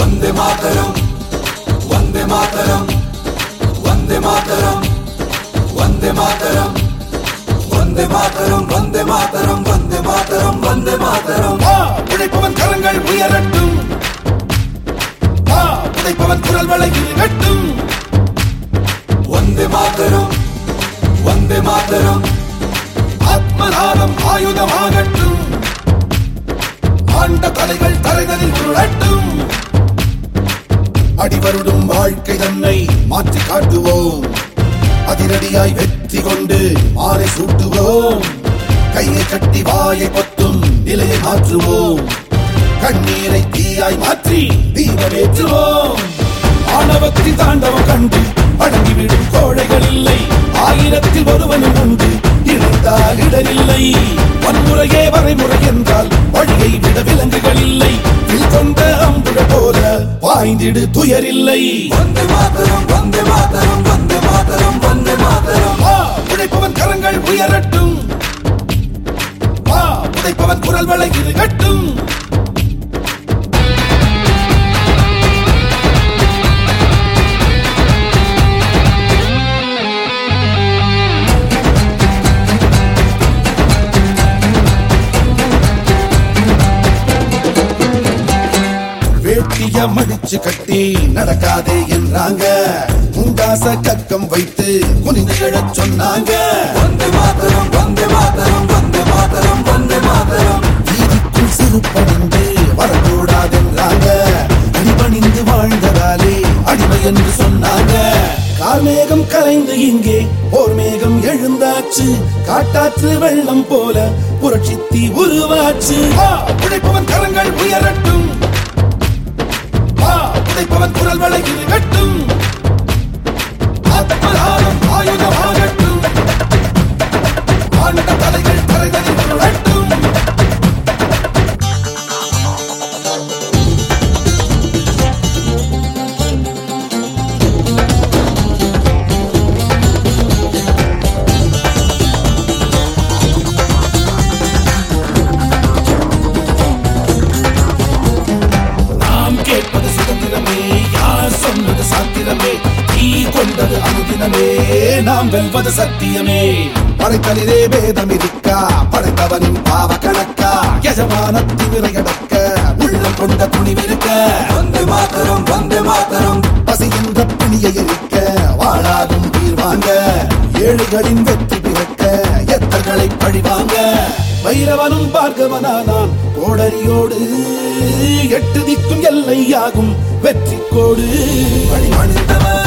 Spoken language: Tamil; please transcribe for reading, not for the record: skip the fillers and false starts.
वंदे मातरम वंदे मातरम वंदे मातरम वंदे मातरम वंदे मातरम वंदे मातरम वंदे मातरम वंदे मातरम உழைப்பவன் கரங்கள் உயரட்டும் உழைப்பவன் குரல் வளைக்கட்டும் वंदे मातरम वंदे मातरम ஆத்மநாதம் ஆயுதமாகட்டும் ஆண்ட தலைகள் தரைதலில் உருளட்டும் அடிவருடும் வாழ்க்கை தன்னை மாற்றி காட்டுவோம் அதிரடியாய் வெற்றி கொண்டு மாலை சூட்டுவோம் கையை கட்டி வாயை பொத்தும் நிலையை மாற்றுவோம் கண்ணீரை தீயாய் மாற்றி தீபமேற்றுவோம் ஆணவத்தி தாண்டவம் கண்டு அடங்கிவிடும் கோழைகள் இல்லை ஆயிரத்தில் ஒருவனும் உண்டு இணைந்தால் இடரில்லை வன்முறையே வரைமுறை என்றால் வழியை விட விலங்குகள் இல்லை கொண்ட அம்புட போல பாய்ந்திடு துயரில்லை वंदे मातरम वंदे मातरम वंदे मातरम वंदे मातरम உழைப்பவன் கரங்கள் உயரட்டும் உழைப்பவன் குரல் வளைக்கட்டும் வேட்டிய மடிச்சு கட்டி நடக்காதே என்றாங்க முண்டாச கக்கம் வைத்து குனிந்து எழச் சொன்னாங்க वंदे मातरम वंदे मातरम वंदे मातरम वंदे मातरम வீதிக்குள் சிறுபணிந்து வரக்கூடாதென்றாங்க அடிபணிந்து வாழ்ந்ததாலே அடிமை என்று சொன்னாங்க கார்மேகம் கலைந்து இங்கே போர் மேகம் எழுந்தாச்சு காட்டாற்று வெள்ளம் போல புரட்சித்தி உருவாச்சு உழைப்பவன் கரங்கள் உயரட்டும் உழைப்பவன் குரல் வளைக்கட்டும் ஆத்மநாதம் ஆயுதமாகட்டும் ஆண்ட தலைகள் தரைதலில் உருளட்டும் நாம் கேட்பது சுதந்திரமே யார் சொன்னது சாத்திரமே நீ கொண்டது அனுதினமே நாம் வெல்வது சத்தியமே படைத்தலிலே பேதம் இருக்கா படைத்தவனின் பாவ கணக்கா யஜமானத்தி விரையடக்க உள்ளம் கொண்ட துணிவிருக்க वंदे मातरम वंदे मातरम பசிகின்ற பிணியை எரிக்க வாழாகும் உயிர் வாங்க ஏழைகளின் வெற்றி பிறக்க எத்தர்களை பழிவாங்க வைரவனும் பார்கவனானான் கோடரியோடு எட்டு திக்கும் எல்லையாகும் வெற்றி கோடு வழிமணிந்தவர்